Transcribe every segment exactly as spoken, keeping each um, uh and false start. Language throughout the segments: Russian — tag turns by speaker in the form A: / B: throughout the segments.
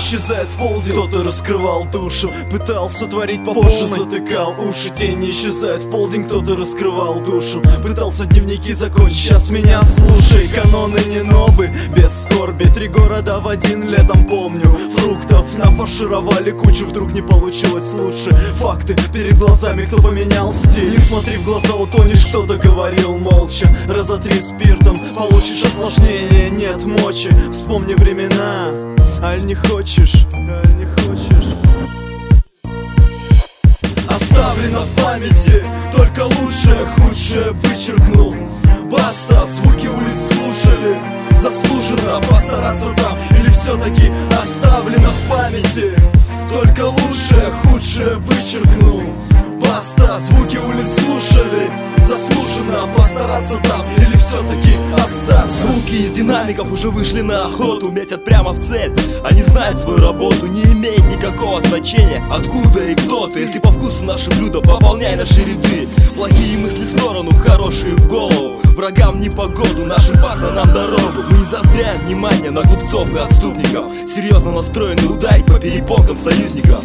A: исчезает в полдень. Кто-то раскрывал душу, пытался творить попозже, затыкал уши. Тени исчезают в полдень, кто-то раскрывал душу, пытался дневники закончить. Сейчас меня слушай, каноны не новые, без скорби. Три города в один летом помню. Фруктов нафаршировали кучу, вдруг не получилось лучше. Факты перед глазами, кто поменял стиль. Не смотри в глаза, утонешь, кто-то говорил молча. Разотри спиртом, получишь осложнение, нет мочи. Вспомни времена, аль не хочешь, аль не хочешь. Оставлено в памяти, только лучшее, худшее вычеркнул. Баста, звуки улиц слушали, заслуженно постараться там. Или все-таки оставлено в памяти, только лучшее, худшее вычеркнул. Баста, звуки улиц слушали, заслуженно постараться там. Или все-таки остаться.
B: Звуки из динамиков уже вышли на охоту, метят прямо в цель. Они знают свою работу, не имеет никакого значения откуда и кто ты. Если по вкусу наше блюдо, пополняй наши ряды. Плохие мысли в сторону, хорошие в голову. Врагам непогоду, нашим пацанам дорогу. Мы не заостряем внимание на глупцов и отступников, серьезно настроены ударить по перепонкам союзников.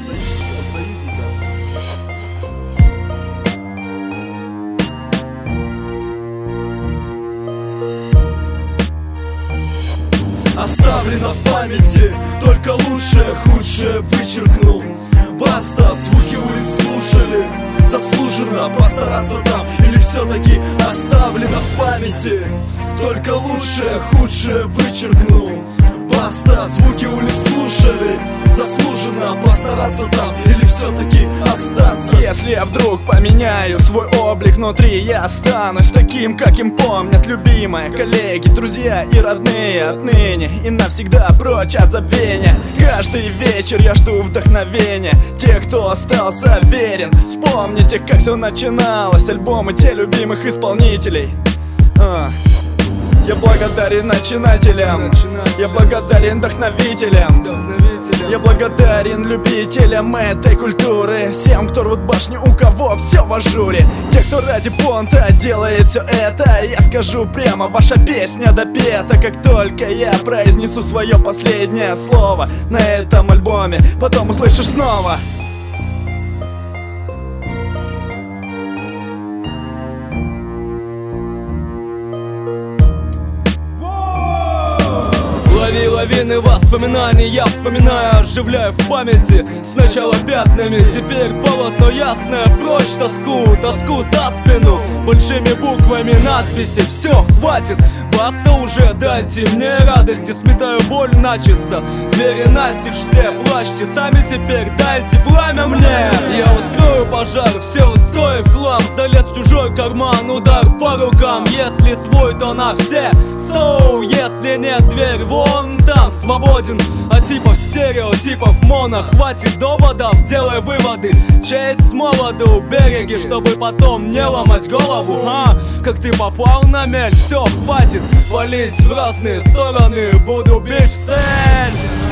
A: Оставлено в памяти, только лучшее, худшее вычеркнул. Баста, звуки улиц слушали, заслуженно постараться там. Или все-таки оставлено в памяти, только лучшее, худшее вычеркнул. Баста, звуки улиц слушали, заслуженно постараться там. Или все-таки остаться.
C: Если я вдруг поменяю свой облик внутри, я останусь таким, каким помнят любимые коллеги, друзья и родные. Отныне и навсегда прочь от забвения. Каждый вечер я жду вдохновения. Те, кто остался верен, вспомните, как все начиналось. Альбомы те любимых исполнителей. а. Я благодарен начинателям, я благодарен вдохновителям, я благодарен любителям этой культуры. Всем, кто рвут башню, у кого все в ажуре. Те, кто ради понта делает все это. Я скажу прямо, ваша песня допета. Как только я произнесу свое последнее слово на этом альбоме, потом услышишь снова.
B: Лови лавины воспоминаний, я вспоминаю, оживляю в памяти. Сначала пятнами, теперь полотно ясное. Прочь тоску, тоску за спину. Большими буквами надписи, все, хватит. Баста уже, дайте мне радости. Сметаю боль начисто. Двери настежь все, плачьте сами теперь. Дайте пламя мне. Я устрою пожар, все устроив хлам. Залез в чужой карман, удар по рукам. Если свой, то на все сто. Если нет, дверь вон там. Свободен от типов стереотипов моно. Хватит доводов, делай выводы. Честь с молоду береги, чтобы потом не ломать голову. А, как ты попал на мель, все, хватит валить в разные стороны. Буду бить в цель.